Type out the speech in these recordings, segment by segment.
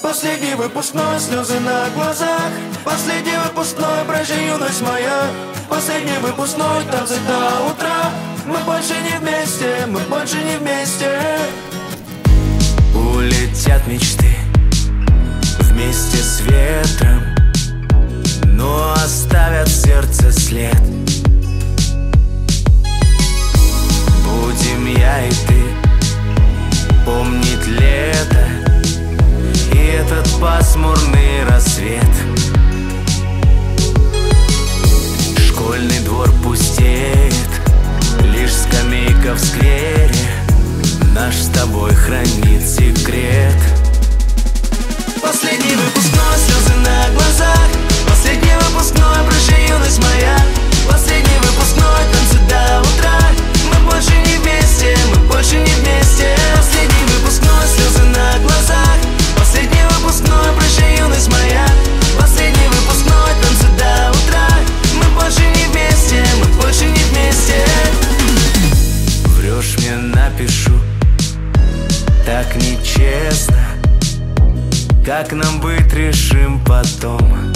Последний выпускной, слезы на глазах. Последний выпускной, прощай, юность моя. Последний выпускной, танцы до утра. Мы больше не вместе, мы больше не вместе. Улетят мечты вместе с ветром, но оставят в сердце след. Будем я и ты помнить лето и этот пасмурный рассвет. Школьный двор пустеет, лишь скамейка в сквере наш с тобой хранит секрет. Последний выпускной, слезы на глазах. Последний выпускной, прощай, юность моя. Последний выпускной, танцы до утра. Мы больше не вместе, мы больше не вместе. Последний выпускной, слезы на глазах. Последний выпускной, прощай, юность моя. Последний выпускной, танцы до утра. Мы больше не вместе, мы больше не вместе. Врешь мне, напишу, так нечестно. Как нам быть, решим потом.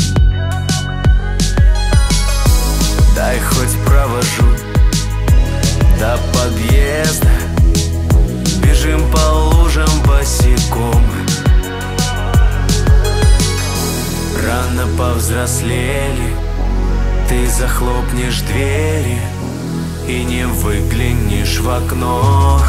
Дай хоть провожу до подъезда. Бежим по лужам босиком. Рано повзрослели, ты захлопнешь двери и не выглянешь в окно.